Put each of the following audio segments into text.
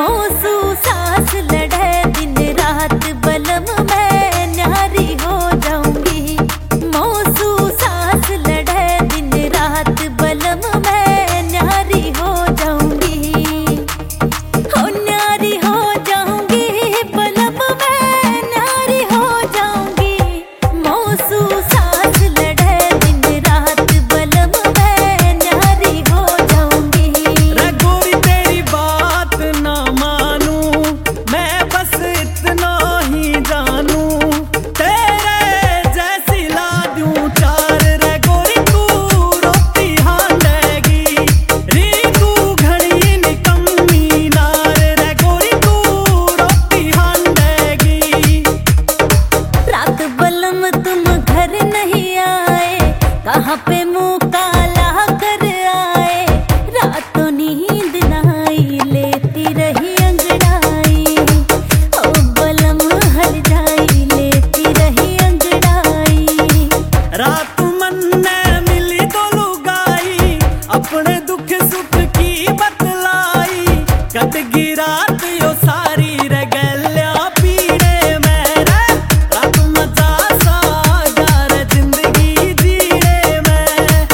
मौसू सांस लड़े दिन रात बलम मैं न्यारी हो जाऊंगी। मौसू सांस लड़े दिन रात बलम मैं न्यारी हो जाऊंगी। हो न्यारी हो जाऊंगी बलम मैं न्यारी हो जाऊंगी। मौसू सांस लड़े दिन रात बलम मैं न्यारी हो जाऊंगी। रे गोरी तेरी बात ना मानूं मैं बस इतना ही जानूं तेरे जैसी ला दूं चार। रे गोरी तू रोटी हांडेगी री तू घड़ी निकम्मी नार। रे गोरी तू रोटी हांडेगी। रात बलम तुम घर नहीं आए कहाँ पे मुँह काला कर आए। रातों नींद नाई लेती रही अंगड़ाई। ओ बलम हर जाई लेती रही अंगड़ाई। रात मन ने मिली तो लुगाई अपने दुख सुख की बतलाई। कटगी रात यो सारी रे गल्या पीड़े में रे रात मजा सा गया रे जिंदगी जीने में।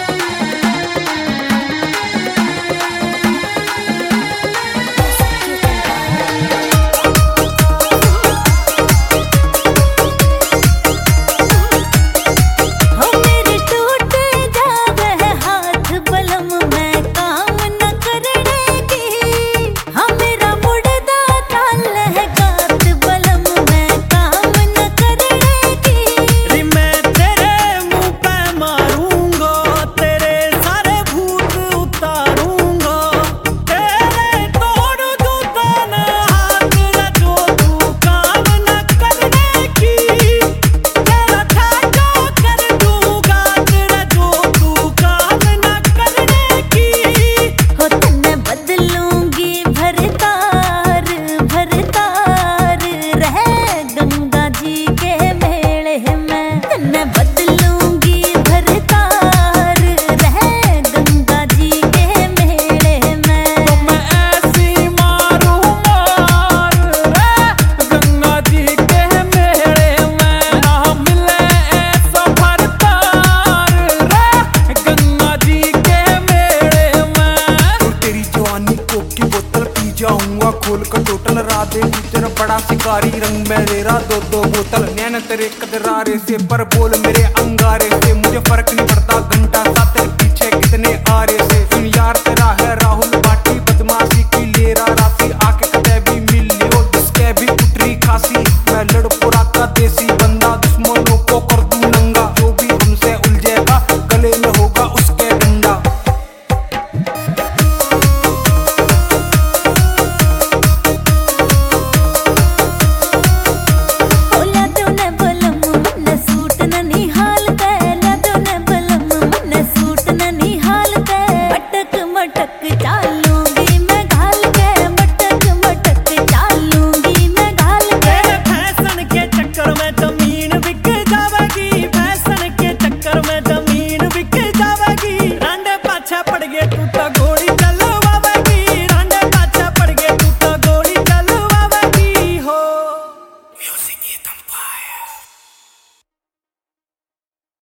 हो मेरे टूटे जावे हाथ बलम मैं काम न करने की। हाँ मेरा मुड़दा ताल है गात बलम मैं काम न करने की। रे मैं तेरे मुंह पे मारूंगा तेरे सारे भूत उतारूंगा। तेरे तोड़ दूं ताना हाथ रे जो तू काम न करने की। तेरा ठाडो कर दूंगा तेरा जो तू काम न करने की। हो तन्ने बदलूंगी भरतार भरतार रह गंगा जी के मेले में। तन्ने बदलूंगी भरतार रह गंगा जी के मेले में। तो मैं ऐसी मारूं मार रे गंगा जी के मेले में। ना मिले ऐसा भरतार रे गंगा जी के मेले में। और तेरी जवानी कोक की बोतल पी जाऊंगा खोल कर टोटल। राधे तेरा बड़ा शिकारी रंग में रेरा दो दो बोतल। नैन तेरे कदरारे से पर बोल मेरे अंग